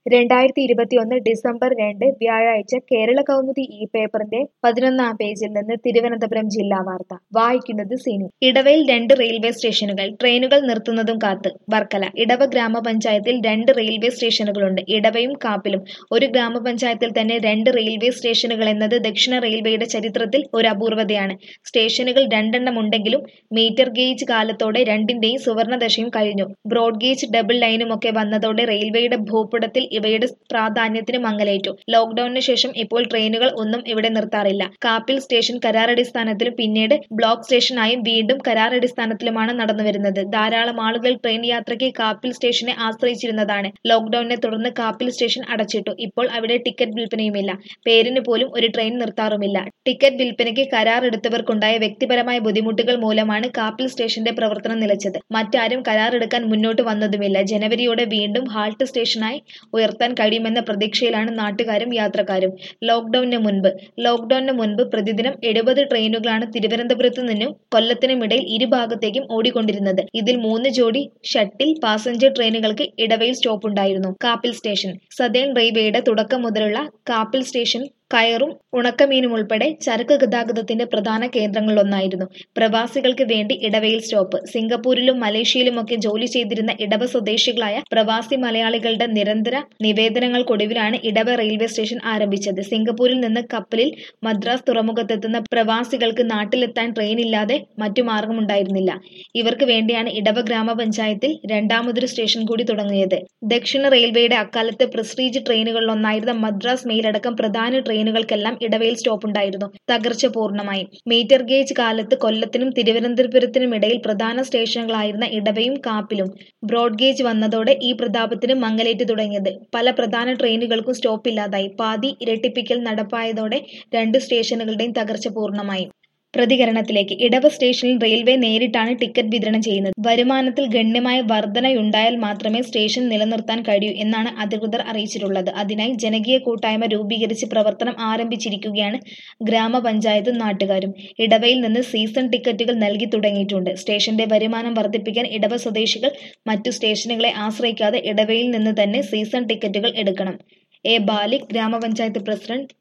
2021 December 2 വ്യാഴാഴ്ച കേരളകൗമുദി ഈ പേപ്പറിന്റെ 11-ാം പേജിൽ നിന്ന് തിരുവനന്തപുരം ജില്ലാ വാർത്ത വായിക്കുന്നത് സിനി. ഇടവയിൽ 2 റെയിൽവേ സ്റ്റേഷനുകൾ, ട്രെയിനുകൾ നിർത്തുന്നതും കാത്ത്. വർക്കല. ഇടവ ഗ്രാമപഞ്ചായത്തിൽ 2 റെയിൽവേ സ്റ്റേഷനുകളുണ്ട്. ഇടവയും കാപ്പിലും. ഒരു ഗ്രാമപഞ്ചായത്തിൽ തന്നെ 2 റെയിൽവേ സ്റ്റേഷനുകൾ എന്നത് ദക്ഷിണ റെയിൽവേയുടെ ചരിത്രത്തിൽ ഒരു അപൂർവതയാണ്. സ്റ്റേഷനുകൾ 2 എണ്ണം ഉണ്ടെങ്കിലും മീറ്റർ ഗേജ് കാലത്തോടെ രണ്ടിന്റെയും സുവർണദശയും കഴിഞ്ഞു. ബ്രോഡ് ഗേജ് ഡബിൾ ലൈനുമൊക്കെ വന്നതോടെ റെയിൽവേയുടെ ഭൂപടത്തിൽ ഇവയുടെ പ്രാധാന്യത്തിന് മങ്ങലേറ്റു. ലോക്ഡൌണിന് ശേഷം ഇപ്പോൾ ട്രെയിനുകൾ ഒന്നും ഇവിടെ നിർത്താറില്ല. കാപ്പിൽ സ്റ്റേഷൻ കരാറടിസ്ഥാനത്തിലും പിന്നീട് ബ്ലോക്ക് സ്റ്റേഷനായും വീണ്ടും കരാറടിസ്ഥാനത്തിലുമാണ് നടന്നുവരുന്നത്. ധാരാളം ആളുകൾ ട്രെയിൻ യാത്രയ്ക്ക് കാപ്പിൽ സ്റ്റേഷനെ ആശ്രയിച്ചിരുന്നതാണ്. ലോക്ഡൌണിനെ തുടർന്ന് കാപ്പിൽ സ്റ്റേഷൻ അടച്ചിട്ടു. ഇപ്പോൾ അവിടെ ടിക്കറ്റ് വിൽപ്പനയുമില്ല. പേരിന് പോലും ഒരു ട്രെയിൻ നിർത്താറുമില്ല. ടിക്കറ്റ് വിൽപ്പനയ്ക്ക് കരാറെടുത്തവർക്കുണ്ടായ വ്യക്തിപരമായ ബുദ്ധിമുട്ടുകൾ മൂലമാണ് കാപ്പിൽ സ്റ്റേഷന്റെ പ്രവർത്തനം നിലച്ചത്. മറ്റാരും കരാറെടുക്കാൻ മുന്നോട്ട് വന്നതുമില്ല. ജനുവരിയോടെ വീണ്ടും ഹാൾട്ട് സ്റ്റേഷനായി ഉയർത്താൻ കഴിയുമെന്ന പ്രതീക്ഷയിലാണ് നാട്ടുകാരും യാത്രക്കാരും. ലോക്ഡൌണിന് മുൻപ് പ്രതിദിനം 70 ട്രെയിനുകളാണ് തിരുവനന്തപുരത്തു നിന്നും കൊല്ലത്തിനുമിടയിൽ ഇരുഭാഗത്തേക്കും ഓടിക്കൊണ്ടിരുന്നത്. ഇതിൽ 3 ജോഡി ഷട്ടിൽ പാസഞ്ചർ ട്രെയിനുകൾക്ക് ഇടവയിൽ സ്റ്റോപ്പുണ്ടായിരുന്നു. കാപ്പിൽ സ്റ്റേഷൻ. സതേൺ റെയിൽവേയുടെ തുടക്കം മുതലുള്ള കാപ്പിൽ സ്റ്റേഷൻ കയറും ഉണക്കമീനും ഉൾപ്പെടെ ചരക്ക് ഗതാഗതത്തിന്റെ പ്രധാന കേന്ദ്രങ്ങളിലൊന്നായിരുന്നു. പ്രവാസികൾക്ക് വേണ്ടി ഇടവയിൽ സ്റ്റോപ്പ്. സിംഗപ്പൂരിലും മലേഷ്യയിലുമൊക്കെ ജോലി ചെയ്തിരുന്ന ഇടവ സ്വദേശികളായ പ്രവാസി മലയാളികളുടെ നിരന്തര നിവേദനങ്ങൾക്കൊടുവിലാണ് ഇടവ റെയിൽവേ സ്റ്റേഷൻ ആരംഭിച്ചത്. സിംഗപ്പൂരിൽ നിന്ന് കപ്പലിൽ മദ്രാസ് തുറമുഖത്തെത്തുന്ന പ്രവാസികൾക്ക് നാട്ടിലെത്താൻ ട്രെയിനില്ലാതെ മറ്റു മാർഗമുണ്ടായിരുന്നില്ല. ഇവർക്ക് വേണ്ടിയാണ് ഇടവ ഗ്രാമപഞ്ചായത്തിൽ രണ്ടാമതൊരു സ്റ്റേഷൻ കൂടി തുടങ്ങിയത്. ദക്ഷിണ റെയിൽവേയുടെ അക്കാലത്തെ പ്രസ്റ്റീജ് ട്രെയിനുകളിലൊന്നായിരുന്ന മദ്രാസ് മെയിലടക്കം പ്രധാന ട്രെയിനുകൾക്കെല്ലാം ഇടവയിൽ സ്റ്റോപ്പുണ്ടായിരുന്നു. തകർച്ച പൂർണ്ണമായി. മീറ്റർ ഗേജ് കാലത്ത് കൊല്ലത്തിനും തിരുവനന്തപുരത്തിനുമിടയിൽ പ്രധാന സ്റ്റേഷനുകളായിരുന്ന ഇടവയും കാപ്പിലും ബ്രോഡ് ഗേജ് വന്നതോടെ ഈ പ്രതാപത്തിന് മങ്ങലേറ്റ് തുടങ്ങിയത്. പല പ്രധാന ട്രെയിനുകൾക്കും സ്റ്റോപ്പില്ലാതായി. പാതി ഇരട്ടിപ്പിക്കൽ നടപ്പായതോടെ 2 സ്റ്റേഷനുകളുടെയും തകർച്ച പൂർണ്ണമായി. പ്രതികരണത്തിലേക്ക്. ഇടവ സ്റ്റേഷനിൽ റെയിൽവേ നേരിട്ടാണ് ടിക്കറ്റ് വിതരണം ചെയ്യുന്നത്. വരുമാനത്തിൽ ഗണ്യമായ വർധനയുണ്ടായാൽ മാത്രമേ സ്റ്റേഷൻ നിലനിർത്താൻ കഴിയൂ എന്നാണ് അധികൃതർ അറിയിച്ചിട്ടുള്ളത്. അതിനായി ജനകീയ കൂട്ടായ്മ രൂപീകരിച്ച് പ്രവർത്തനം ആരംഭിച്ചിരിക്കുകയാണ് ഗ്രാമപഞ്ചായത്തും നാട്ടുകാരും. ഇടവയിൽ നിന്ന് സീസൺ ടിക്കറ്റുകൾ നൽകി തുടങ്ങിയിട്ടുണ്ട്. സ്റ്റേഷന്റെ വരുമാനം വർദ്ധിപ്പിക്കാൻ ഇടവ സ്വദേശികൾ മറ്റു സ്റ്റേഷനുകളെ ആശ്രയിക്കാതെ ഇടവയിൽ നിന്ന് തന്നെ സീസൺ ടിക്കറ്റുകൾ എടുക്കണം. എ. ബാലിക്, ഗ്രാമപഞ്ചായത്ത് പ്രസിഡന്റ്.